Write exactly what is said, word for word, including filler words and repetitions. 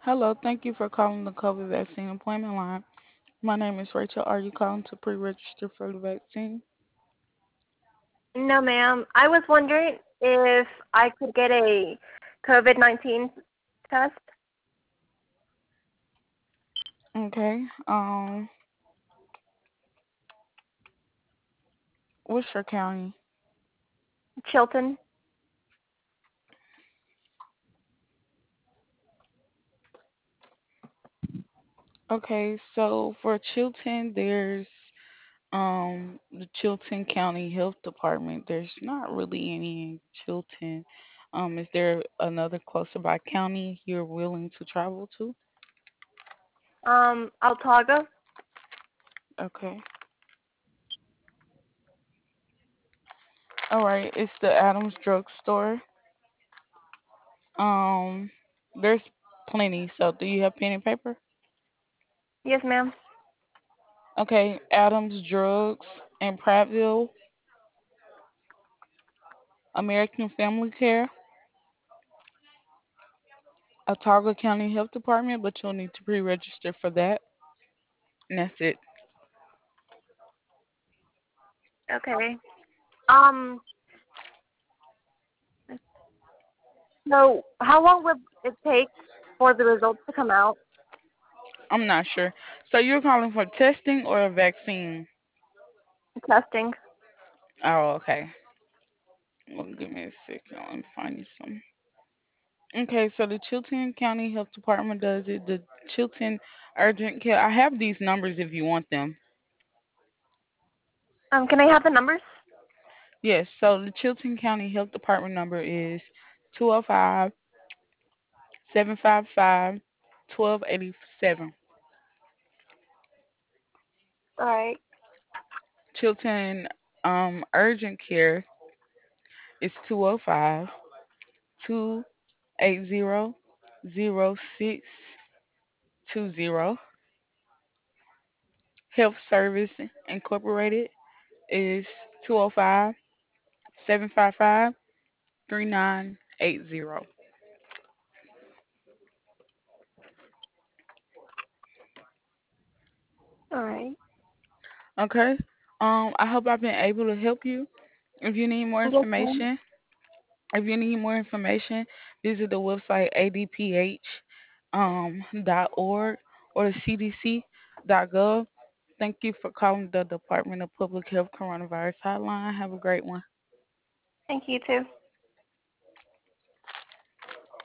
Hello, thank you for calling the COVID vaccine appointment line. My name is Rachel. Are you calling to pre-register for the vaccine? No, ma'am. I was wondering if I could get a COVID nineteen test. Okay. Um, what's your county? Chilton. Okay, so for Chilton, there's um the Chilton County Health Department. There's not really any in Chilton. Um, is there another closer by county you're willing to travel to? Um, Altaga. Okay. All right, it's the Adams Drug Store. Um, there's plenty. So, do you have pen and paper? Yes, ma'am. Okay, Adams Drugs in Prattville, American Family Care, Otago County Health Department, but you'll need to pre-register for that. And that's it. Okay. Um, so how long would it take for the results to come out? I'm not sure. So you're calling for testing or a vaccine? Testing. Oh, okay. Well, give me a second. Let me find you some. Okay, so the Chilton County Health Department does it. The Chilton Urgent Care. I have these numbers if you want them. Um, can I have the numbers? Yes, so the Chilton County Health Department number is two oh five, seven five five, twelve eighty-seven. All right. Chilton um, Urgent Care is two oh five, two eight zero, zero six two zero. Health Service Incorporated is two oh five, seven five five, three nine eight zero. All right. Okay. Um, I hope I've been able to help you. If you need more Yes, ma'am. information, if you need more information, visit the website A D P H um, dot org or the C D C dot gov. Thank you for calling the Department of Public Health Coronavirus Hotline. Have a great one. Thank you too.